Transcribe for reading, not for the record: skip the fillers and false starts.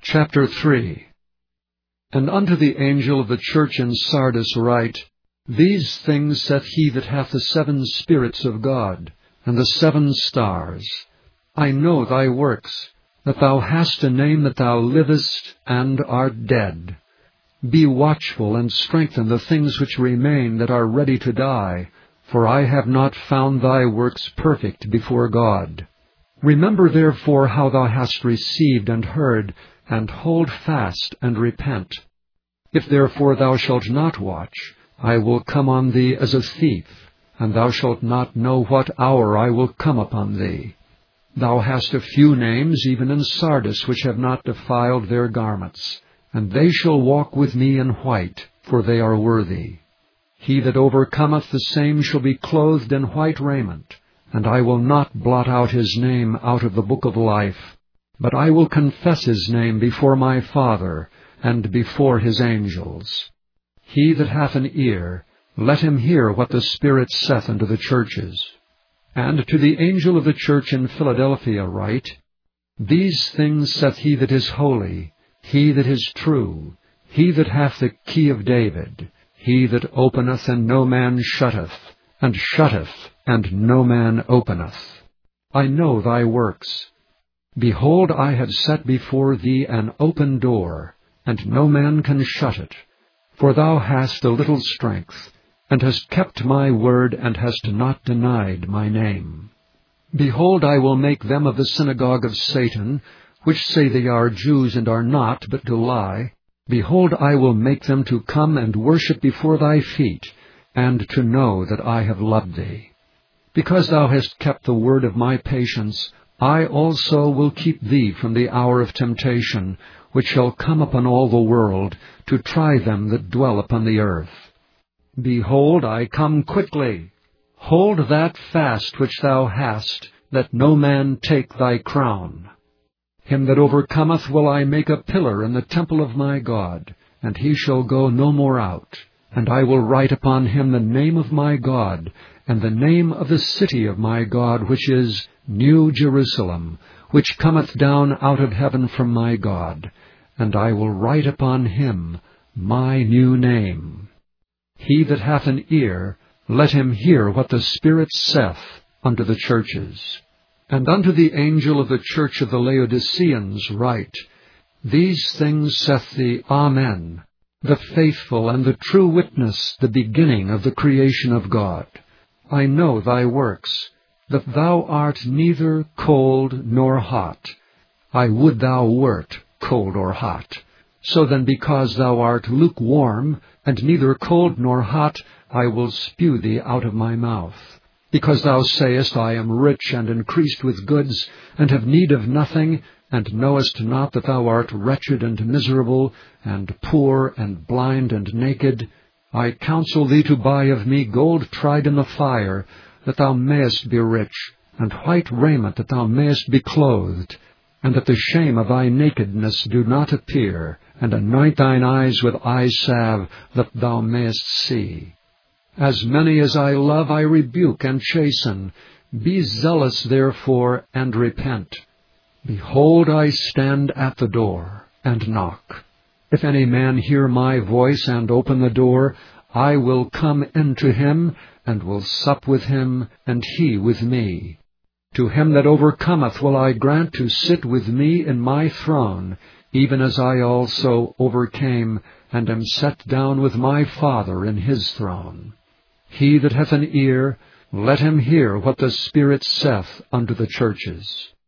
Chapter 3. And unto the angel of the church in Sardis write, These things saith he that hath the 7 spirits of God, and the 7 stars. I know thy works, that thou hast a name that thou livest, and art dead. Be watchful, and strengthen the things which remain that are ready to die, for I have not found thy works perfect before God. Remember therefore how thou hast received and heard, and hold fast and repent. If therefore thou shalt not watch, I will come on thee as a thief, and thou shalt not know what hour I will come upon thee. Thou hast a few names even in Sardis which have not defiled their garments, and they shall walk with me in white, for they are worthy. He that overcometh, the same shall be clothed in white raiment, and I will not blot out his name out of the book of life, but I will confess his name before my Father, and before his angels. He that hath an ear, let him hear what the Spirit saith unto the churches. And to the angel of the church in Philadelphia write, These things saith he that is holy, he that is true, he that hath the key of David, he that openeth and no man shutteth, and shutteth and no man openeth. I know thy works. Behold, I have set before thee an open door, and no man can shut it. For thou hast a little strength, and hast kept my word, and hast not denied my name. Behold, I will make them of the synagogue of Satan, which say they are Jews and are not, but do lie. Behold, I will make them to come and worship before thy feet, and to know that I have loved thee. Because thou hast kept the word of my patience, I also will keep thee from the hour of temptation, which shall come upon all the world, to try them that dwell upon the earth. Behold, I come quickly. Hold that fast which thou hast, that no man take thy crown. Him that overcometh will I make a pillar in the temple of my God, and he shall go no more out. And I will write upon him the name of my God, and the name of the city of my God, which is New Jerusalem, which cometh down out of heaven from my God. And I will write upon him my new name. He that hath an ear, let him hear what the Spirit saith unto the churches. And unto the angel of the church of the Laodiceans write, These things saith the Amen, the faithful and the true witness, the beginning of the creation of God. I know thy works, that thou art neither cold nor hot. I would thou wert cold or hot. So then, because thou art lukewarm, and neither cold nor hot, I will spew thee out of my mouth. Because thou sayest, I am rich and increased with goods, and have need of nothing, and knowest not that thou art wretched and miserable, and poor, and blind, and naked, I counsel thee to buy of me gold tried in the fire, that thou mayest be rich, and white raiment, that thou mayest be clothed, and that the shame of thy nakedness do not appear, and anoint thine eyes with eye salve, that thou mayest see. As many as I love I rebuke and chasten. Be zealous therefore, and repent. Behold, I stand at the door, and knock. If any man hear my voice, and open the door, I will come into him, and will sup with him, and he with me. To him that overcometh will I grant to sit with me in my throne, even as I also overcame, and am set down with my Father in his throne. He that hath an ear, let him hear what the Spirit saith unto the churches.